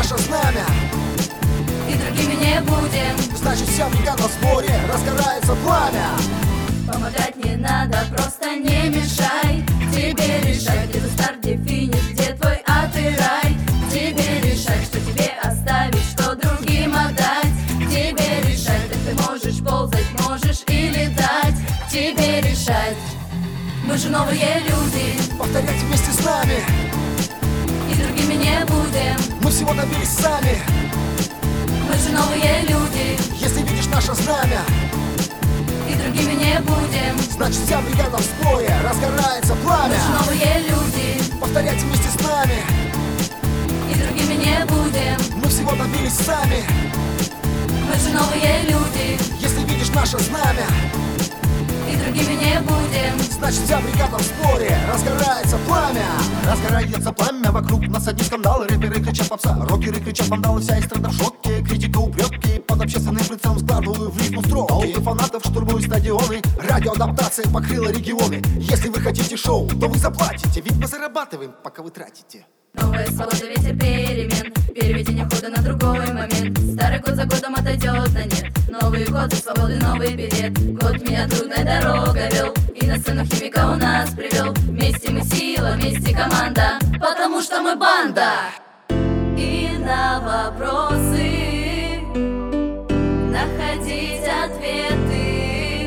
наше знамя и другими не будем, значит вся бригада в сборе, разгорается пламя. помогать не надо, просто не мешай. Тебе решать, где ты старт, где финиш, где твой ад и рай. Тебе решать, что тебе оставить, что другим отдать. Тебе решать, как ты можешь ползать, можешь и летать. Тебе решать, мы же новые люди, Повторять вместе с нами, и другими не будем. мы всего добились сами. Мы же новые люди, Если видишь наше знамя, и другими не будем. значит вся бригада в сборе, разгорается Мы пламя. же новые люди, Повторять вместе с нами, и другими не будем. мы всего добились сами. Мы же новые люди, Если видишь наше знамя, и другими не будем. значит вся бригада в сборе, разгорается пламя. Разгорается пламя, вокруг нас одни скандалы. Рэперы кричат попса, рокеры кричат вандалы. Вся эстрада в шоке, критика, упреки. Под общественным прицелом складываю в рифму строки. Толпы фанатов штурмуют стадионы, радиоадаптация покрыла регионы. Если вы хотите шоу, то вы заплатите, ведь мы зарабатываем, пока вы тратите. Новая свобода, ветер перемен, переведение хода на другой момент. Старый год за годом отойдет на нет. Новые годы свободы, новый билет. Год меня трудная дорога вел, и на сцену химика у нас привел. Вместе мы сила, вместе команда, потому что мы банда. И на вопросы находить ответы.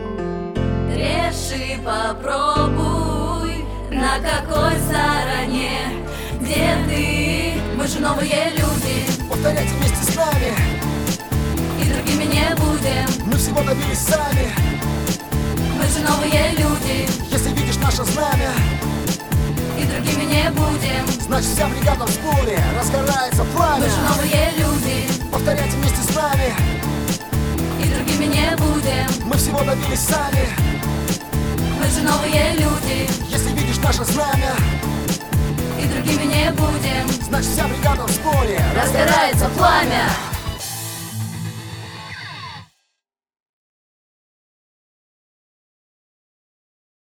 Реши, попробуй, на какой стороне, где ты. Мы же новые люди, Повторять вместе с нами, и другими не будем. мы всего добились сами. Мы же новые люди, Если видишь наше знамя, и другими не будем. значит вся бригада в сборе, разгорается пламя. Мы же новые люди, Повторять вместе с нами, и другими не будем. мы всего добились сами. Мы же новые люди, Если видишь наше знамя, и другими не будем. значит вся бригада в сборе, Разгорается пламя.